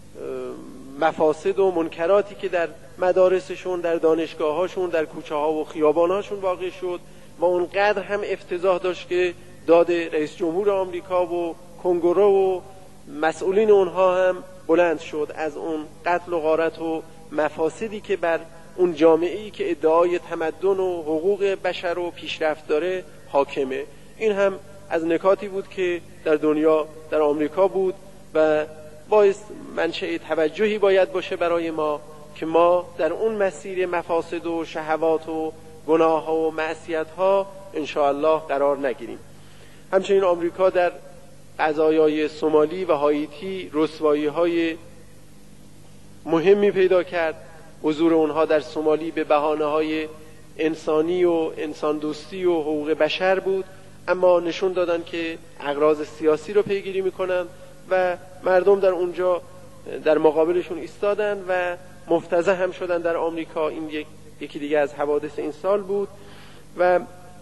مفاسد و منکراتی که در مدارسشون، در دانشگاهاشون، در کوچه ها و خیابانهاشون واقع شد و اونقدر هم افتضاح داشت که داد رئیس جمهور آمریکا و کنگره و مسئولین اونها هم بلند شد از اون قتل و غارت و مفاسدی که بر اون جامعه‌ای که ادعای تمدن و حقوق بشر و پیشرفت داره حاکمه. این هم از نکاتی بود که در دنیا، در آمریکا بود و باعث منشأ توجهی باید باشه برای ما که ما در اون مسیر مفاسد و شهوات و گناه ها و معصیت ها انشاءالله قرار نگیریم. همچنین آمریکا در قضایای سومالی و هایتی رسوایی های مهمی پیدا کرد. حضور اونها در سومالی به بهانه های انسانی و انسان دوستی و حقوق بشر بود، اما نشون دادن که اغراض سیاسی رو پیگیری میکنن و مردم در اونجا در مقابلشون ایستادن و مفتضح هم شدن در آمریکا. این یکی دیگه از حوادث این سال بود و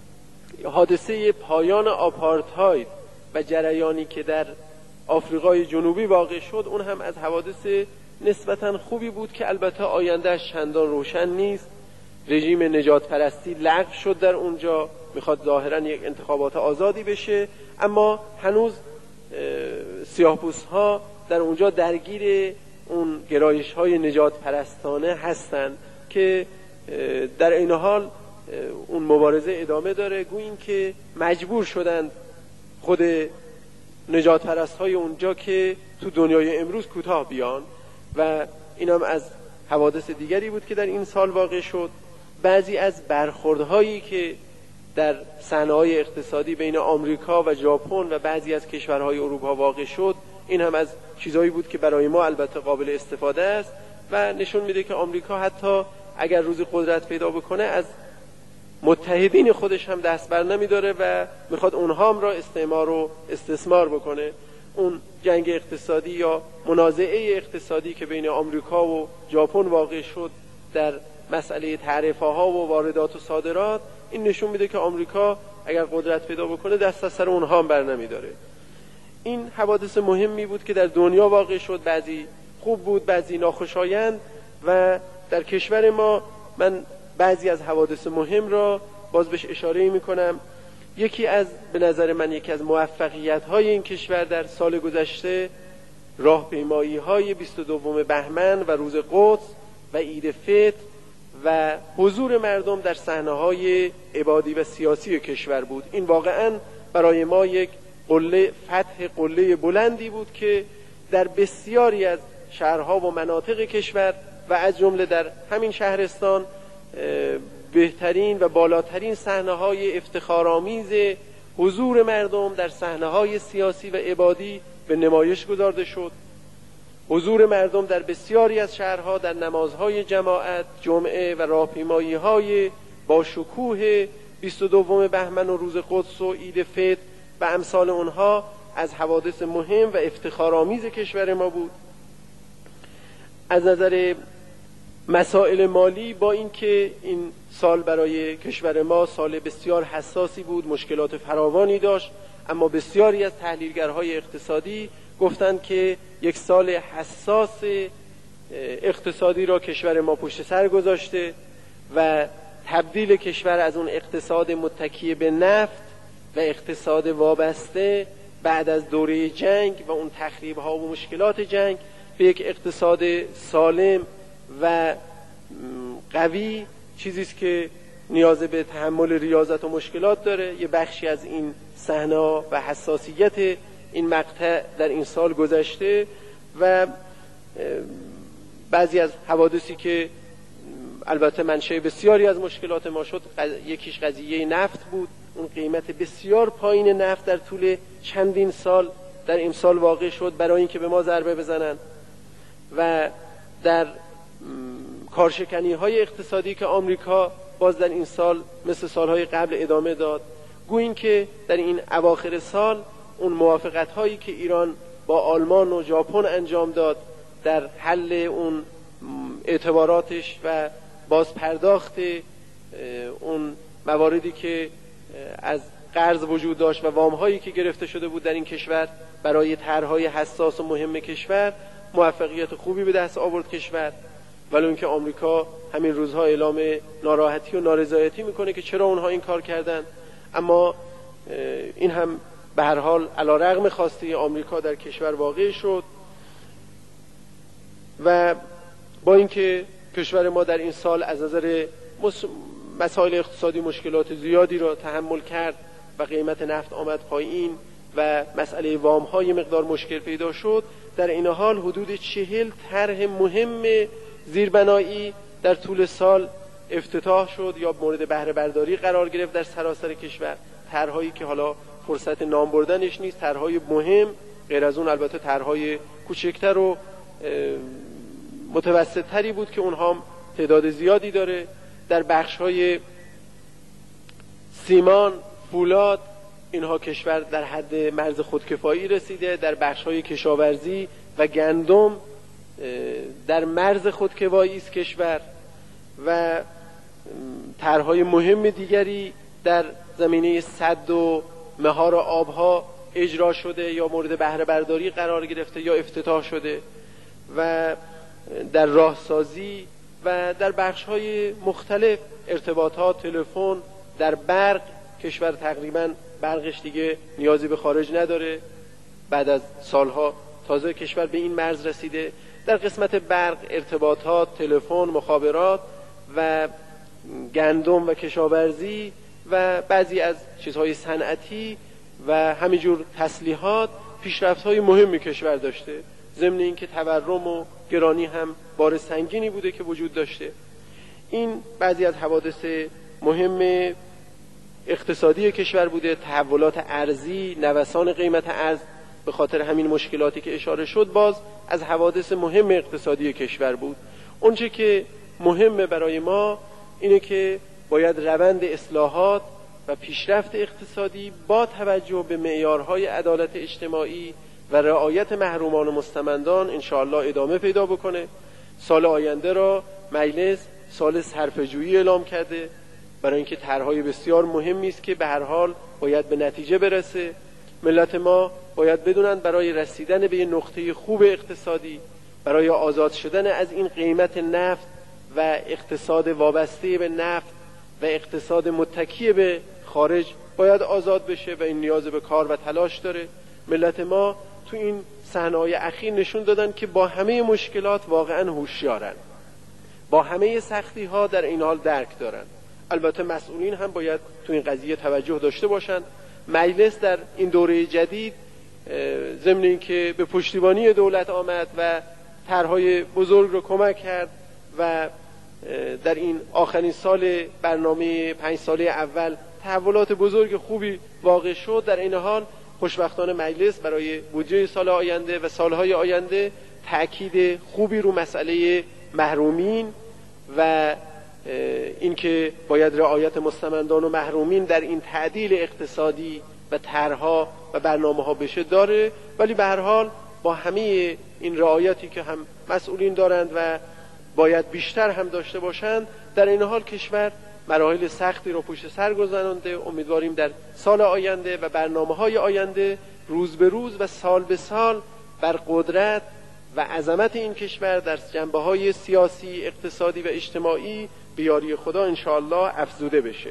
حادثه پایان آپارتاید و جریانی که در آفریقای جنوبی واقع شد، اون هم از حوادث نسبتاً خوبی بود که البته آیندهش چندان روشن نیست. رژیم نجات پرستی لغو شد در اونجا، میخواد ظاهراً یک انتخابات آزادی بشه، اما هنوز سیاه‌پوست‌ها در اونجا درگیر اون گرایش‌های نجات پرستانه هستن که در این حال اون مبارزه ادامه داره. گوییم که مجبور شدند خود نجات پرست‌های اونجا که تو دنیای امروز کوتاه بیان و اینم از حوادث دیگری بود که در این سال واقع شد. بعضی از برخوردهایی که در صحنه‌های اقتصادی بین آمریکا و ژاپن و بعضی از کشورهای اروپا واقع شد، این هم از چیزایی بود که برای ما البته قابل استفاده است و نشون میده که آمریکا حتی اگر روزی قدرت پیدا بکنه از متحدین خودش هم دست بر نمیداره و میخواد اونها هم را استعمار و استثمار بکنه. اون جنگ اقتصادی یا منازعه اقتصادی که بین آمریکا و ژاپن واقع شد در مسئله تعرفه ها و واردات و صادرات، این نشون میده که آمریکا اگر قدرت پیدا بکنه دست از سر اونها هم بر نمیداره. این حوادث مهمی بود که در دنیا واقع شد، بعضی خوب بود، بعضی ناخوشایند و در کشور ما من بعضی از حوادث مهم را باز بهش اشاره میکنم. به نظر من یکی از موفقیت‌های این کشور در سال گذشته راهپیمایی‌های 22 بهمن و روز قدس و عید فطر و حضور مردم در صحنه‌های عبادی و سیاسی کشور بود. این واقعاً برای ما یک فتح قله بلندی بود که در بسیاری از شهرها و مناطق کشور و از جمله در همین شهرستان بهترین و بالاترین صحنه‌های افتخارآمیز حضور مردم در صحنه‌های سیاسی و عبادی به نمایش گذارده شد. حضور مردم در بسیاری از شهرها در نمازهای جماعت، جمعه و راهپیمایی‌های با شکوه 22 بهمن و روز قدس و عید فطر و امثال اونها از حوادث مهم و افتخارآمیز کشور ما بود. از نظر مسائل مالی، با اینکه این سال برای کشور ما سال بسیار حساسی بود، مشکلات فراوانی داشت، اما بسیاری از تحلیلگرهای اقتصادی گفتند که یک سال حساس اقتصادی را کشور ما پشت سر گذاشته و تبدیل کشور از اون اقتصاد متکی به نفت و اقتصاد وابسته بعد از دوره جنگ و اون تخریب‌ها و مشکلات جنگ به یک اقتصاد سالم و قوی، چیزی است که نیاز به تحمل ریاضت و مشکلات داره. یه بخشی از این صحنه و حساسیت این مقطع در این سال گذشته و بعضی از حوادثی که البته منشأ بسیاری از مشکلات ما شد، یکیش قضیه نفت بود. اون قیمت بسیار پایین نفت در طول چندین سال در این سال واقع شد برای اینکه به ما ضربه بزنن و در کارشکنی‌های اقتصادی که آمریکا باز در این سال مثل سالهای قبل ادامه داد. گویین که در این اواخر سال اون موافقت‌هایی که ایران با آلمان و ژاپن انجام داد در حل اون اعتباراتش و باز پرداخت اون مواردی که از قرض وجود داشت و وام‌هایی که گرفته شده بود در این کشور برای طرح‌های حساس و مهم کشور، موفقیت خوبی به دست آورد کشور. ولی اینکه آمریکا همین روزها اعلام ناراحتی و نارضایتی میکنه که چرا اونها این کار کردن، اما این هم به هر حال علیرغم خواسته آمریکا در کشور واقع شد و با اینکه کشور ما در این سال از نظر مسائل اقتصادی مشکلات زیادی را تحمل کرد و قیمت نفت آمد پایین و مسئله وام‌های مقدار مشکل پیدا شد، در این حال حدود 40 طرح مهم زیربنایی در طول سال افتتاح شد یا مورد بهره برداری قرار گرفت در سراسر کشور. طرح‌هایی که حالا فرصت نام بردنش نیست، طرح‌های مهم، غیر از اون البته طرح‌های کوچکتر و متوسط‌تری بود که اونها تعداد زیادی داره. در بخش‌های سیمان، فولاد، اینها کشور در حد مرز خودکفایی رسیده. در بخش‌های کشاورزی و گندم در مرز خودکفایی است کشور و طرح‌های مهم دیگری در زمینه سد و مهار آبها اجرا شده یا مورد بهره برداری قرار گرفته یا افتتاح شده و در راهسازی و در بخش‌های مختلف ارتباطات، تلفن، در برق کشور تقریباً برقش دیگه نیازی به خارج نداره. بعد از سالها تازه کشور به این مرز رسیده. در قسمت برق، ارتباطات، تلفن، مخابرات و گندم و کشاورزی و بعضی از چیزهای صنعتی و همینجور تسلیحات پیشرفت‌های مهمی کشور داشته، ضمن اینکه تورم و گرانی هم بار سنگینی بوده که وجود داشته. این بعضی از حوادث مهم اقتصادی کشور بوده. تحولات ارزی، نوسان قیمت ارز به خاطر همین مشکلاتی که اشاره شد باز از حوادث مهم اقتصادی کشور بود. اونچه که مهمه برای ما اینه که باید روند اصلاحات و پیشرفت اقتصادی با توجه به معیارهای عدالت اجتماعی و رعایت محرومان و مستمندان انشاءالله ادامه پیدا بکنه. سال آینده را مجلس سال صرفه‌جویی اعلام کرده برای اینکه طرح‌های بسیار مهمی است که به هر حال باید به نتیجه برسه. ملت ما باید بدونن برای رسیدن به یه نقطه خوب اقتصادی، برای آزاد شدن از این قیمت نفت و اقتصاد وابسته به نفت و اقتصاد متکی به خارج باید آزاد بشه و این نیاز به کار و تلاش داره. ملت ما تو این صحنه‌های اخیر نشون دادن که با همه مشکلات واقعا هوشیارن، با همه سختی‌ها در این حال درک دارن. البته مسئولین هم باید تو این قضیه توجه داشته باشن. مجلس در این دوره جدید ضمن اینکه به پشتیبانی دولت آمد و طرح‌های بزرگ رو کمک کرد و در این آخرین سال برنامه 5 ساله اول تحولات بزرگ خوبی واقع شد، در این حال خوشبختانه مجلس برای بودجه سال آینده و سالهای آینده تأکید خوبی رو مسئله محرومین و اینکه باید رعایت مستمندان و محرومین در این تعدیل اقتصادی و طرح‌ها و برنامه‌ها بشه داره. ولی به هر حال با همه این رعایتی که هم مسئولین دارند و باید بیشتر هم داشته باشند، در این حال کشور مراحل سختی رو پشت سر گذرانده. امیدواریم در سال آینده و برنامه‌های آینده روز به روز و سال به سال بر قدرت و عظمت این کشور در جنبه‌های سیاسی، اقتصادی و اجتماعی به یاری خدا انشاءالله افزوده بشه.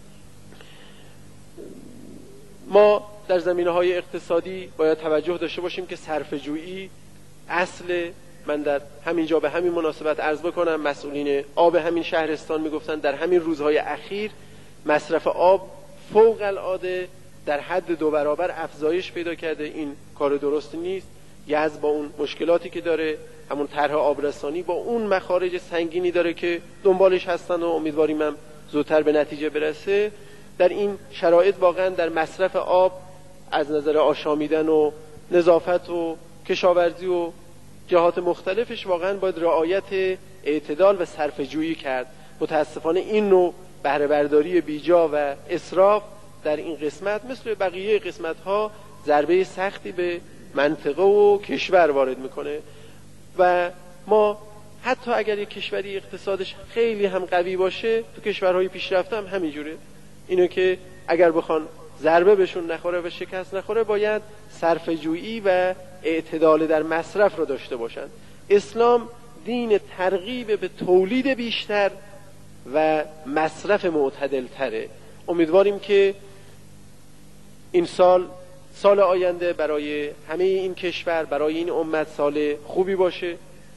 ما در زمینه‌های اقتصادی باید توجه داشته باشیم که صرفه‌جویی اصل، من در همینجا به همین مناسبت عرض بکنم، مسئولین آب همین شهرستان میگفتن در همین روزهای اخیر مصرف آب فوق العاده در حد 2 برابر افزایش پیدا کرده. این کار درست نیست. یزد با اون مشکلاتی که داره، همون طرح آبرسانی با اون مخارج سنگینی داره که دنبالش هستن و امیدواریم هم زودتر به نتیجه برسه. در این شرایط واقعا در مصرف آب از نظر آشامیدن و نظافت و کشاورزی و جهات مختلفش واقعا باید رعایت اعتدال و صرفه‌جویی کرد. متاسفانه این نوع بهره برداری بیجا و اسراف در این قسمت مثل بقیه قسمت‌ها ضربه سختی به منطقه و کشور وارد میکنه و ما حتی اگر یک کشوری اقتصادش خیلی هم قوی باشه، تو کشورهای پیشرفته هم همینجوره. اینو که اگر بخوان ضربه بهشون نخوره و شکست نخوره، باید صرفه‌جویی و اعتدال در مصرف رو داشته باشن. اسلام دین ترغیب به تولید بیشتر و مصرف معتدل تره. امیدواریم که این سال آینده برای همه این کشور، برای این امت سال خوبی باشه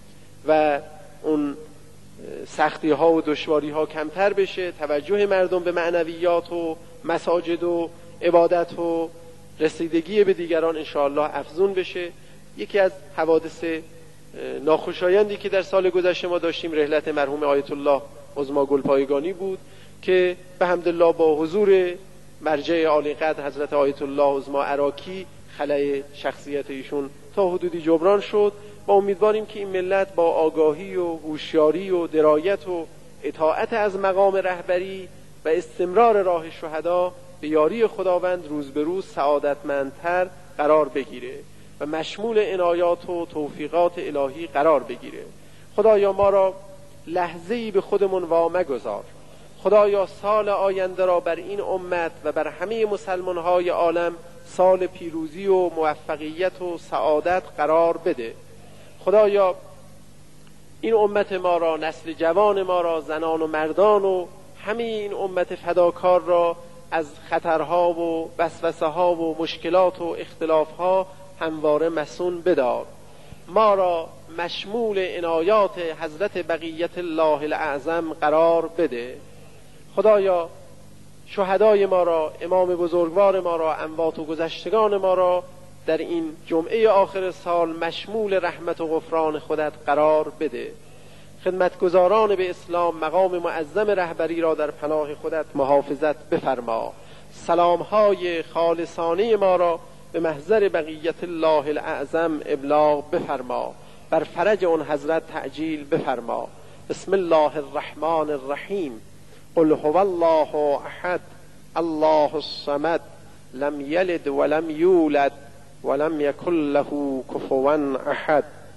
و اون سختی ها و دشواری ها کمتر بشه، توجه مردم به معنویات و مساجد و عبادت و رسیدگی به دیگران انشاءالله افزون بشه. یکی از حوادث ناخوشایندی که در سال گذشته ما داشتیم رحلت مرحوم آیت الله عظما گلپایگانی بود که به حمدالله با حضور مرجع عالی قدر حضرت آیت الله عظما عراقی خلای شخصیت ایشون تا حدودی جبران شد. با امیدواریم که این ملت با آگاهی و هوشیاری و درایت و اطاعت از مقام رهبری و استمرار راه شهدا به یاری خداوند روز به روز سعادتمندتر قرار بگیره و مشمول عنایات و توفیقات الهی قرار بگیره. خدایا ما را لحظه‌ای به خودمون وامگذار. خدایا سال آینده را بر این امت و بر همه مسلمان‌های عالم سال پیروزی و موفقیت و سعادت قرار بده. خدایا این امت ما را، نسل جوان ما را، زنان و مردان و همه این امت فداکار را از خطرها و وسوسه ها و مشکلات و اختلاف ها همواره مصون بدار. ما را مشمول عنایات حضرت بقیت الله الاعظم قرار بده. خدایا شهدای ما را، امام بزرگوار ما را، اموات و گذشتگان ما را در این جمعه آخر سال مشمول رحمت و غفران خودت قرار بده. خدمتگزاران به اسلام مقام معظم رهبری را در پناه خودت محافظت بفرما. سلامهای خالصانه ما را به محضر بقیت الله الاعظم ابلاغ بفرما. بر فرج اون حضرت تعجیل بفرما. بسم الله الرحمن الرحیم. قل هو الله احد الله الصمد لم یلد ولم یولد ولم یکن له کفوا احد.